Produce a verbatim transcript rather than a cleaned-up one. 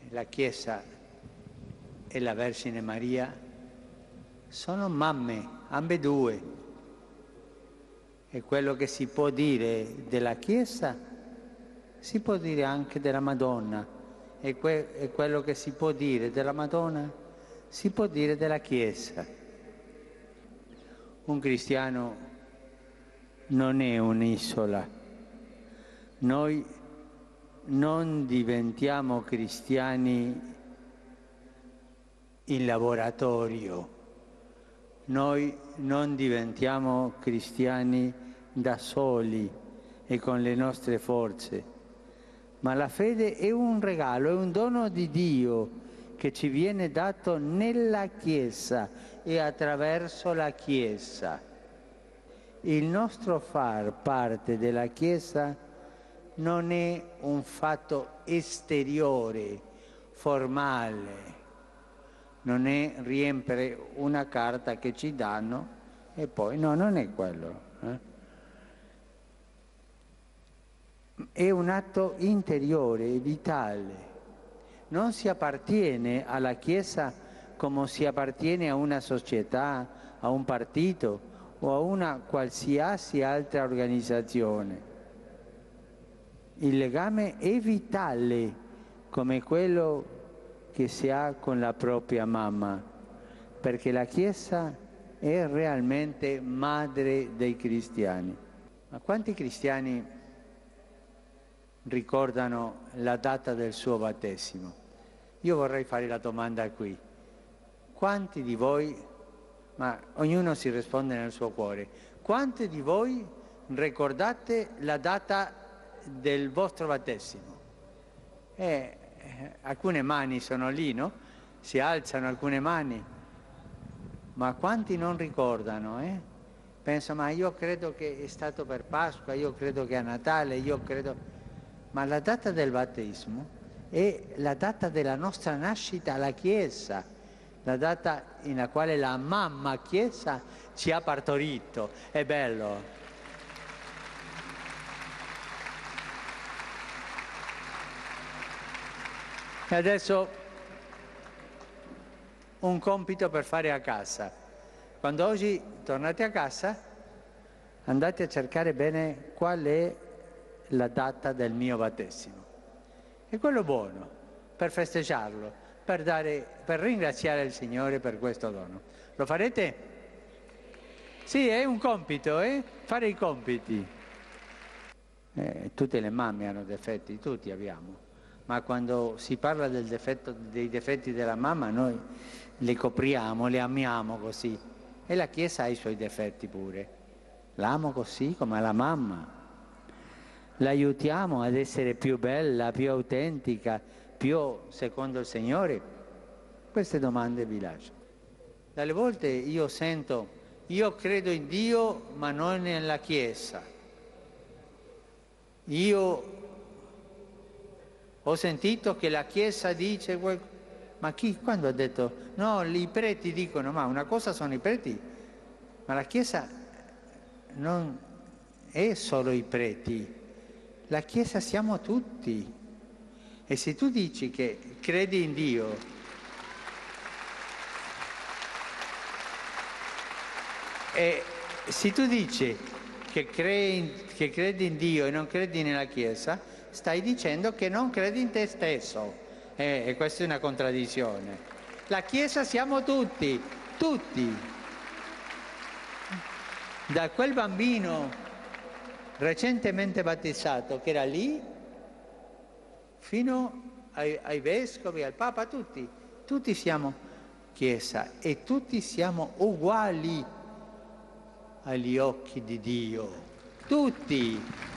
la Chiesa e la Vergine Maria sono mamme, ambedue. E quello che si può dire della Chiesa si può dire anche della Madonna, e, que e quello che si può dire della Madonna si può dire della Chiesa. Un cristiano non è un'isola. Noi non diventiamo cristiani in laboratorio, noi non diventiamo cristiani da soli e con le nostre forze, ma la fede è un regalo, è un dono di Dio che ci viene dato nella Chiesa e attraverso la Chiesa. Il nostro far parte della Chiesa non è un fatto esteriore, formale, non è riempire una carta che ci danno e poi no, non è quello. Eh? È un atto interiore, vitale. Non si appartiene alla Chiesa come si appartiene a una società, a un partito o a una qualsiasi altra organizzazione. Il legame è vitale come quello che si ha con la propria mamma, perché la Chiesa è realmente madre dei cristiani. Ma quanti cristiani ricordano la data del suo battesimo? Io vorrei fare la domanda qui. Quanti di voi, ma ognuno si risponde nel suo cuore, quanti di voi ricordate la data del vostro battesimo? Eh, alcune mani sono lì, no? Si alzano alcune mani, ma quanti non ricordano, eh? Penso, ma io credo che è stato per Pasqua, io credo che è a Natale, io credo... Ma la data del battesimo è la data della nostra nascita alla Chiesa, la data in quale la mamma Chiesa ci ha partorito. È bello. E adesso un compito per fare a casa. Quando oggi tornate a casa, andate a cercare bene qual è la data del mio battesimo. E quello buono, per festeggiarlo, per, dare, per ringraziare il Signore per questo dono. Lo farete? Sì, è un compito, eh? Fare i compiti. Eh, tutte le mamme hanno difetti, tutti abbiamo. Ma quando si parla del difetto, dei difetti della mamma, noi le copriamo, le amiamo così. E la Chiesa ha i suoi difetti pure. L'amo così come la mamma. L'aiutiamo ad essere più bella, più autentica, più secondo il Signore? Queste domande vi lascio. Dalle volte io sento, io credo in Dio ma non nella Chiesa. Io ho sentito che la Chiesa dice, ma chi, quando ha detto, no, i preti dicono, ma una cosa sono i preti, ma la Chiesa non è solo i preti, la Chiesa siamo tutti. E se tu dici che credi in Dio, e se tu dici che credi, che credi in Dio e non credi nella Chiesa, stai dicendo che non credi in te stesso, eh, e questa è una contraddizione. La Chiesa siamo tutti, tutti. Da quel bambino recentemente battezzato che era lì, fino ai, ai vescovi, al Papa, tutti, tutti siamo Chiesa e tutti siamo uguali agli occhi di Dio, tutti.